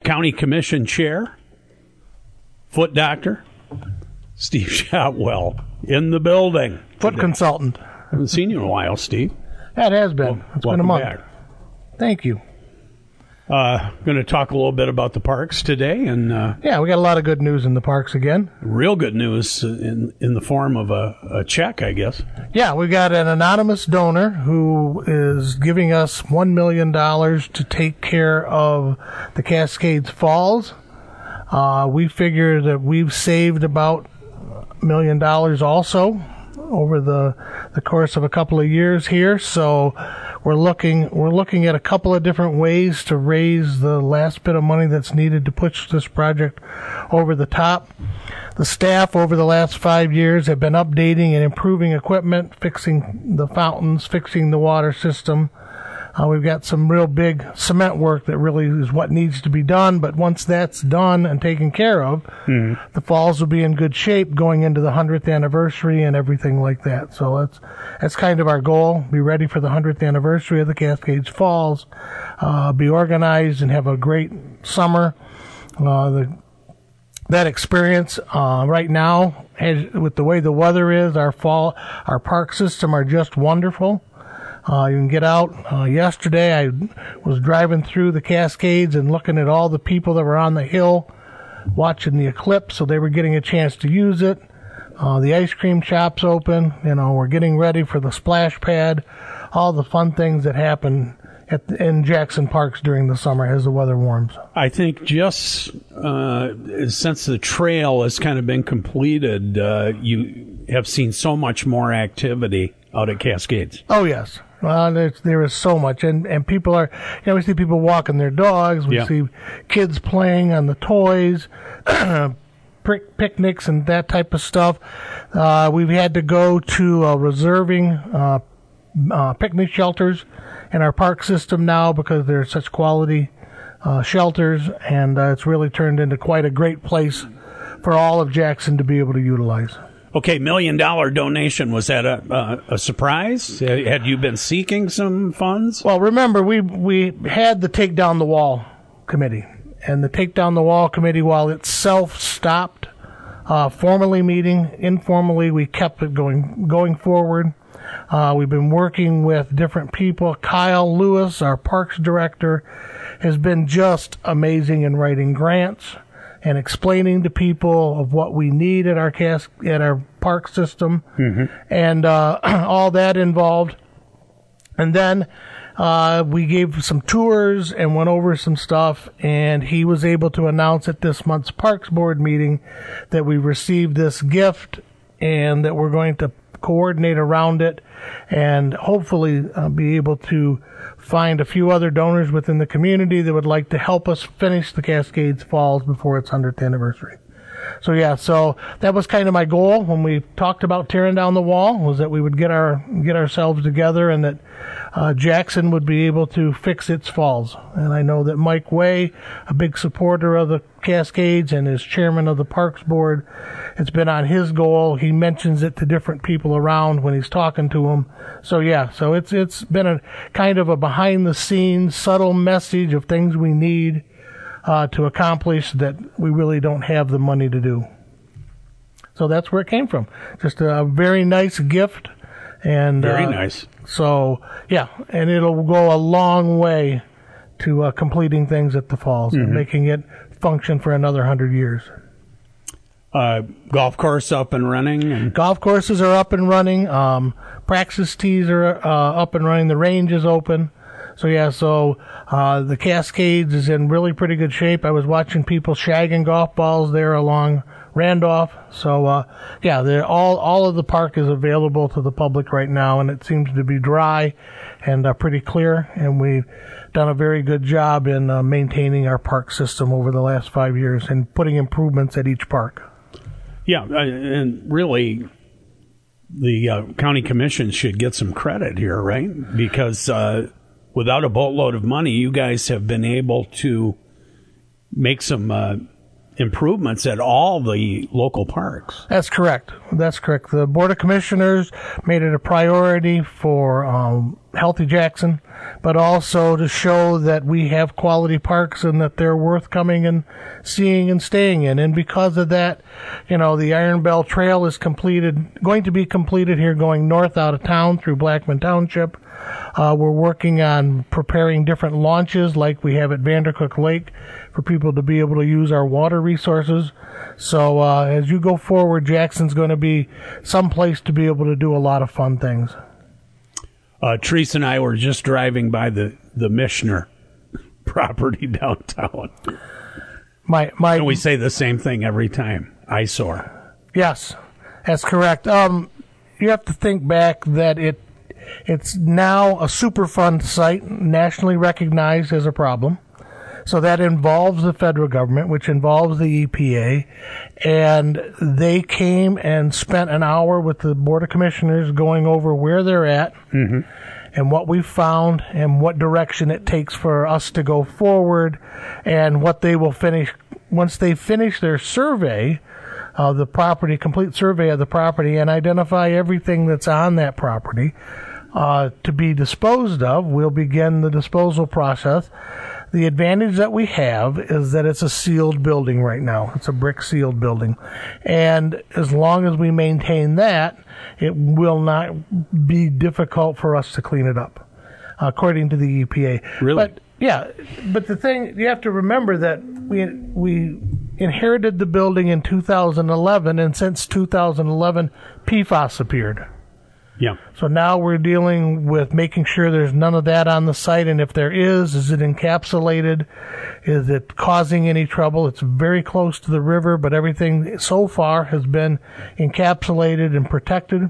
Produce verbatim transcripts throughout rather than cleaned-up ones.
County Commission Chair, foot doctor, Steve Shotwell, in the building. Foot today. Consultant. I haven't seen you in a while, Steve. That has been. It's Welcome been a month. back. Thank you. Uh, going to talk a little bit about the parks today, and uh, Yeah, we got a lot of good news in the parks again. real good news in in the form of a, a check, I guess. Yeah, we got an anonymous donor who is giving us one million dollars to take care of the Cascades Falls. Uh, we figure that we've saved about a million dollars also over the the course of a couple of years here. So we're looking we're looking at a couple of different ways to raise the last bit of money that's needed to push this project over the top. The staff over the last five years have been updating and improving equipment, fixing the fountains, fixing the water system. Uh, we've got some real big cement work that really is what needs to be done, but once that's done and taken care of, mm-hmm. the falls will be in good shape going into the hundredth anniversary and everything like that. So that's that's kind of our goal, be ready for the hundredth anniversary of the Cascades Falls, uh, be organized and have a great summer. Uh, the That experience uh, right now, has, with the way the weather is, our fall, our park system are just wonderful. Uh, you can get out. Uh, yesterday, I was driving through the Cascades and looking at all the people that were on the hill watching the eclipse, so they were getting a chance to use it. Uh, the ice cream shop's open. You know, we're getting ready for the splash pad. All the fun things that happen at the, in Jackson Parks during the summer as the weather warms. I think just uh, since the trail has kind of been completed, uh, you have seen so much more activity out at Cascades. Oh, yes. Well, there's, there is so much, and, and people are, you know, we see people walking their dogs, we yeah. see kids playing on the toys, picnics and that type of stuff. Uh, we've had to go to uh, reserving uh, uh, picnic shelters in our park system now because they're such quality uh, shelters, and uh, it's really turned into quite a great place for all of Jackson to be able to utilize. Okay, million dollar donation. Was that a, uh, a surprise? Had you been seeking some funds? Well, remember, we we had the Take Down the Wall committee. And the Take Down the Wall committee, while itself stopped uh, formally meeting, informally we kept it going going forward. Uh, we've been working with different people. Kyle Lewis, our parks director, has been just amazing in writing grants and explaining to people of what we need at our cas- at our park system, mm-hmm. and uh, all that involved. And then uh, we gave some tours and went over some stuff, and he was able to announce at this month's Parks Board meeting that we received this gift and that we're going to coordinate around it and hopefully uh, be able to find a few other donors within the community that would like to help us finish the Cascades Falls before its hundredth anniversary. So yeah, so that was kind of my goal when we talked about tearing down the wall, was that we would get our get ourselves together and that uh, Jackson would be able to fix its falls. And I know that Mike Way, a big supporter of the Cascades and is chairman of the Parks Board, it's been on his goal. He mentions it to different people around when he's talking to them. So yeah, so it's it's been a kind of a behind the scenes subtle message of things we need Uh, to accomplish that we really don't have the money to do. So that's where it came from. Just a very nice gift. And Very uh, nice. So, yeah, and it'll go a long way to uh, completing things at the falls mm-hmm. and making it function for another hundred years. Uh, golf course up and running? And- golf courses are up and running. Um, practice tees are uh, up and running. The range is open. So, yeah, so uh, the Cascades is in really pretty good shape. I was watching people shagging golf balls there along Randolph. So, uh, yeah, they're all all of the park is available to the public right now, and it seems to be dry and uh, pretty clear. And we've done a very good job in uh, maintaining our park system over the last five years and putting improvements at each park. Yeah, and really the uh, county commission should get some credit here, right? Because uh, without a boatload of money, you guys have been able to make some uh, improvements at all the local parks. That's correct. That's correct. The Board of Commissioners made it a priority for um, Healthy Jackson but also to show that we have quality parks and that they're worth coming and seeing and staying in. And because of that, you know, the Iron Bell Trail is completed, going to be completed here going north out of town through Blackman Township. Uh, we're working on preparing different launches like we have at Vandercook Lake for people to be able to use our water resources. So uh, as you go forward, Jackson's going to be someplace to be able to do a lot of fun things. Uh, Teresa and I were just driving by the, the Michener property downtown. My my. And we say the same thing every time. Eyesore. Yes, that's correct. Um, you have to think back that it it's now a Superfund site, nationally recognized as a problem. So that involves the federal government, which involves the E P A, and they came and spent an hour with the Board of Commissioners going over where they're at mm-hmm. and what we found and what direction it takes for us to go forward and what they will finish. Once they finish their survey of the property, complete survey of the property, and identify everything that's on that property uh, to be disposed of, we'll begin the disposal process. The advantage that we have is that it's a sealed building right now. It's a brick sealed building. And as long as we maintain that, it will not be difficult for us to clean it up, according to the E P A. Really? But, yeah. But the thing, you have to remember that we we inherited the building in two thousand eleven, and since two thousand eleven, P FAS appeared. Yeah. So now we're dealing with making sure there's none of that on the site, and if there is, is it encapsulated? Is it causing any trouble? It's very close to the river, but everything so far has been encapsulated and protected.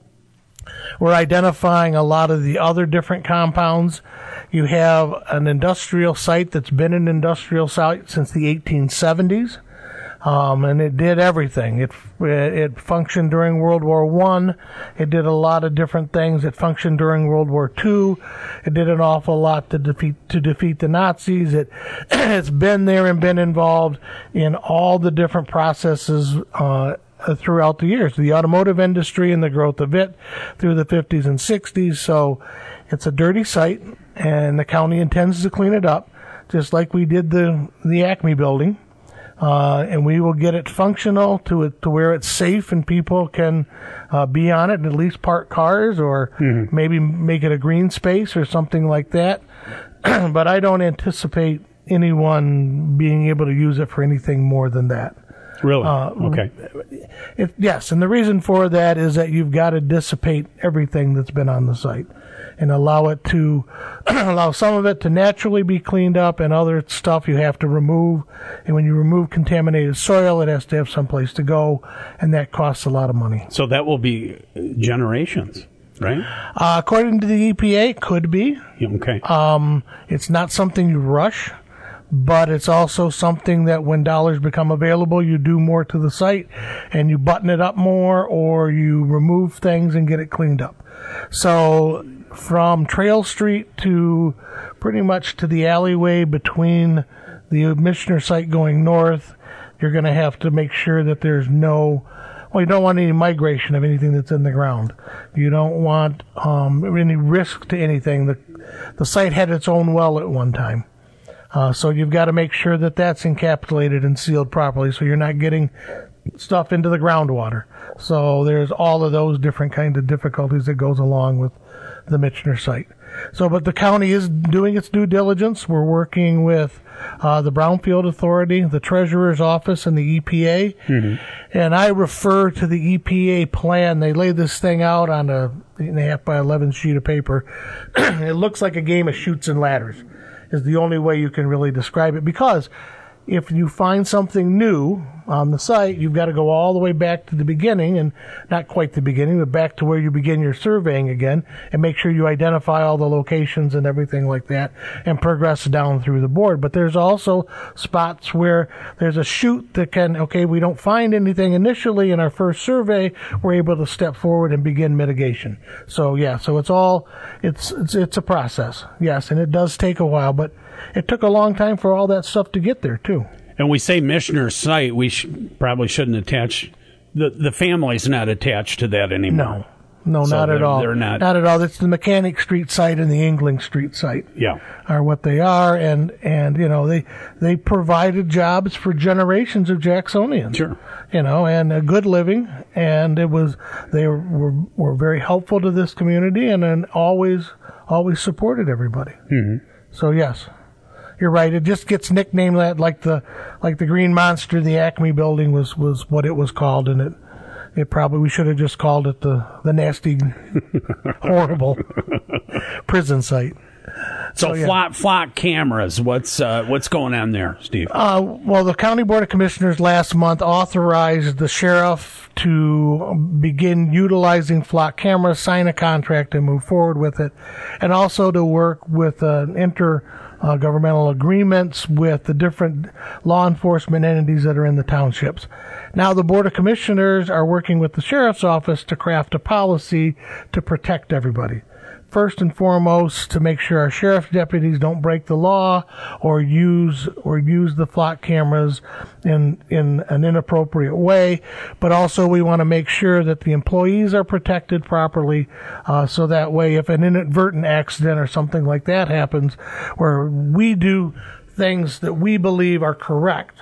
We're identifying a lot of the other different compounds. You have an industrial site that's been an industrial site since the eighteen seventies. Um, and it did everything. It it functioned during World War One. It did a lot of different things. It functioned during World War Two. It did an awful lot to defeat to defeat the Nazis. It it's been there and been involved in all the different processes uh, throughout the years, the automotive industry and the growth of it through the fifties and sixties. So it's a dirty site, and the county intends to clean it up, just like we did the the Acme building. Uh, and we will get it functional to it to where it's safe and people can uh, be on it and at least park cars or mm-hmm. maybe make it a green space or something like that. But I don't anticipate anyone being able to use it for anything more than that. Really? Uh, okay. It, yes, and the reason for that is that you've got to dissipate everything that's been on the site and allow it to allow some of it to naturally be cleaned up, and other stuff you have to remove. And when you remove contaminated soil, it has to have someplace to go, and that costs a lot of money. So that will be generations, right? Uh, according to the E P A, it could be. Okay. Um, it's not something you rush, but it's also something that when dollars become available, you do more to the site and you button it up more, or you remove things and get it cleaned up. So from Trail Street to pretty much to the alleyway between the Michener site going north, you're going to have to make sure that there's no, well, you don't want any migration of anything that's in the ground. You don't want um, any risk to anything. The, the site had its own well at one time. Uh, so you've got to make sure that that's encapsulated and sealed properly so you're not getting stuff into the groundwater. So there's all of those different kinds of difficulties that goes along with the Michener site. So, but the county is doing its due diligence. We're working with uh, the Brownfield Authority, the Treasurer's Office, and the E P A. Mm-hmm. And I refer to the E P A plan. They lay this thing out on a eight and a half by eleven sheet of paper. It looks like a game of chutes and ladders is the only way you can really describe it, because if you find something new on the site, you've got to go all the way back to the beginning, and not quite the beginning, but back to where you begin your surveying again, and make sure you identify all the locations and everything like that, and progress down through the board. But there's also spots where there's a chute that can, okay, we don't find anything initially in our first survey, we're able to step forward and begin mitigation. So yeah, so it's all, it's, it's, it's a process. Yes, and it does take a while, but it took a long time for all that stuff to get there too. And we say Michener site, we sh- probably shouldn't attach, the the family's not attached to that anymore. No, No, So not at they're- all. they're not- Not at all. It's the Mechanic Street site and the Engling Street site Yeah. are what they are, and and you know they they provided jobs for generations of Jacksonians. Sure. You know, and a good living, and it was they were were very helpful to this community, and then always always supported everybody. Mm-hmm. So yes, you're right. It just gets nicknamed that, like the like the Green Monster. The Acme Building was was what it was called, and it it probably we should have just called it the the nasty, horrible prison site. So, So, yeah. flock, flock cameras, what's uh, what's going on there, Steve? Uh, well, the County Board of Commissioners last month authorized the sheriff to begin utilizing flock cameras, sign a contract, and move forward with it, and also to work with uh, intergovernmental agreements with the different law enforcement entities that are in the townships. Now, the Board of Commissioners are working with the sheriff's office to craft a policy to protect everybody. First and foremost, to make sure our sheriff's deputies don't break the law or use or use the flock cameras in in an inappropriate way. But also, we want to make sure that the employees are protected properly, uh, so that way, if an inadvertent accident or something like that happens, where we do things that we believe are correct,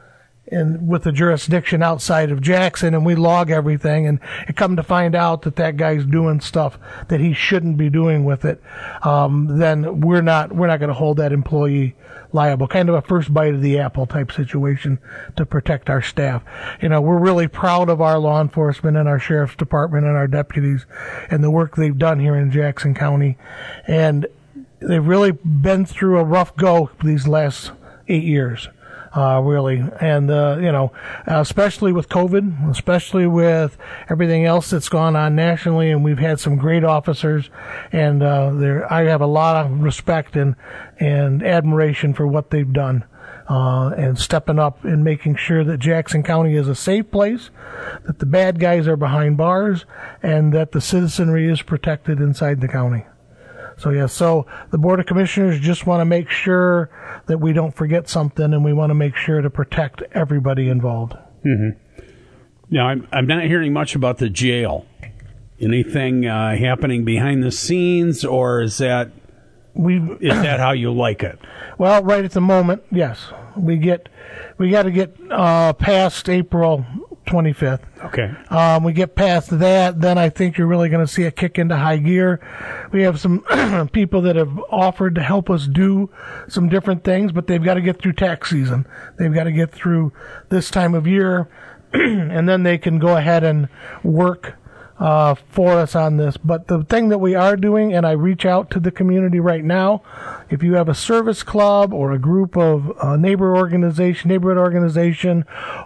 and with the jurisdiction outside of Jackson, and we log everything, and it come to find out that that guy's doing stuff that he shouldn't be doing with it, um, then we're not we're not going to hold that employee liable. Kind of a first bite of the apple type situation to protect our staff. You know, we're really proud of our law enforcement and our sheriff's department and our deputies and the work they've done here in Jackson County, and they've really been through a rough go these last eight years. Uh, really, and uh, you know, especially with COVID, especially with everything else that's gone on nationally, and we've had some great officers, and uh, there I have a lot of respect and and admiration for what they've done, uh, and stepping up and making sure that Jackson County is a safe place, that the bad guys are behind bars, and that the citizenry is protected inside the county. So, yeah, so the Board of Commissioners just want to make sure that we don't forget something, and we want to make sure to protect everybody involved. Mm-hmm. Now, I'm, I'm not hearing much about the jail. Anything uh, happening behind the scenes, or is that We is that how you like it? Well, right at the moment, yes. We get we got to get uh, past April twenty-fifth. Okay. Um, we get past that, then I think you're really going to see a kick into high gear. We have some people that have offered to help us do some different things, but they've got to get through tax season. They've got to get through this time of year, and then they can go ahead and work uh, for us on this. But the thing that we are doing, and I reach out to the community right now, if you have a service club or a group of uh, neighbor organization, neighborhood organization,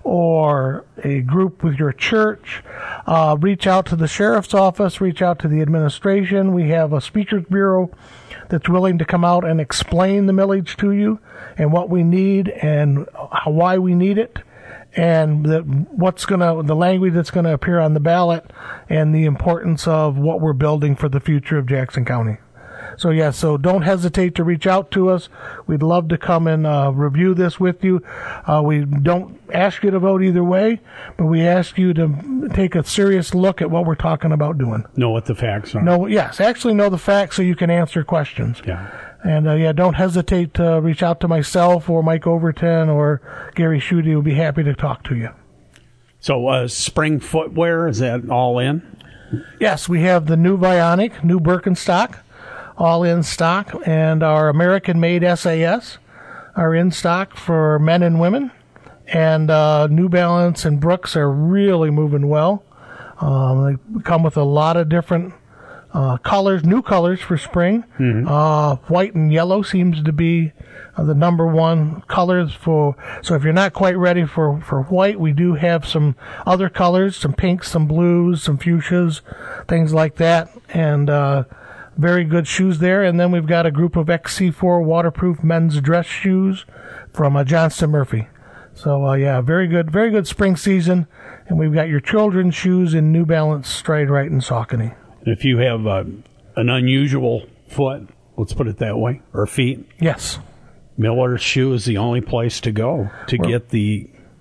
or a group with your church, uh, reach out to the sheriff's office, reach out to the administration. We have a speakers bureau that's willing to come out and explain the millage to you and what we need and how, why we need it, and the, what's gonna the language that's gonna appear on the ballot, and the importance of what we're building for the future of Jackson County. So yeah, so don't hesitate to reach out to us. We'd love to come and uh, review this with you. Uh, we don't ask you to vote either way, but we ask you to take a serious look at what we're talking about doing. Know what the facts are. No, yes, actually know the facts so you can answer questions. Yeah. And uh, yeah, don't hesitate to reach out to myself or Mike Overton or Gary Schutte. We'll be happy to talk to you. So, uh, spring footwear, is that all in? Yes, we have the new Vionic, new Birkenstock, all in stock, and our American-made S A S are in stock for men and women. And uh, New Balance and Brooks are really moving well. Um, they come with a lot of different uh, colors, new colors for spring. Mm-hmm. Uh, white and yellow seems to be uh, the number one colors for. So if you're not quite ready for, for white, we do have some other colors, some pinks, some blues, some fuchsias, things like that. And uh, very good shoes there. And then we've got a group of X C four waterproof men's dress shoes from uh, Johnston Murphy. So, uh, yeah, very good, very good spring season. And we've got your children's shoes in New Balance, Stride Right, and Saucony. If you have uh, an unusual foot, let's put it that way, or feet, Yes. Miller's shoe is the only place to go to We're, get the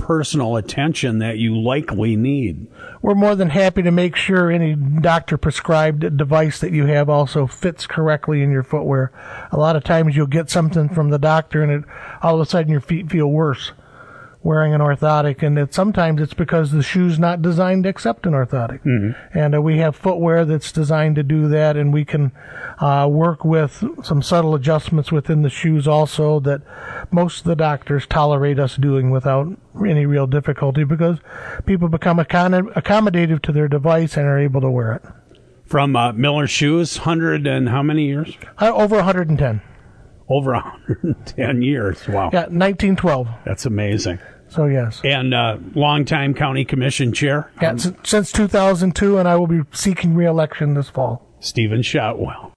personal attention that you likely need. We're more than happy to make sure any doctor-prescribed device that you have also fits correctly in your footwear. A lot of times you'll get something from the doctor and it, all of a sudden your feet feel worse wearing an orthotic, and it, sometimes it's because the shoe's not designed to accept an orthotic. Mm-hmm. And uh, we have footwear that's designed to do that, and we can uh, work with some subtle adjustments within the shoes also that most of the doctors tolerate us doing without any real difficulty, because people become accom- accommodative to their device and are able to wear it. From uh, Miller Shoes, one hundred and how many years? Uh, over one hundred ten. Over one hundred ten years. Wow. Yeah, nineteen twelve. That's amazing. So, yes. And uh, longtime county commission chair? Yeah, um, since two thousand two, and I will be seeking re-election this fall. Stephen Shotwell.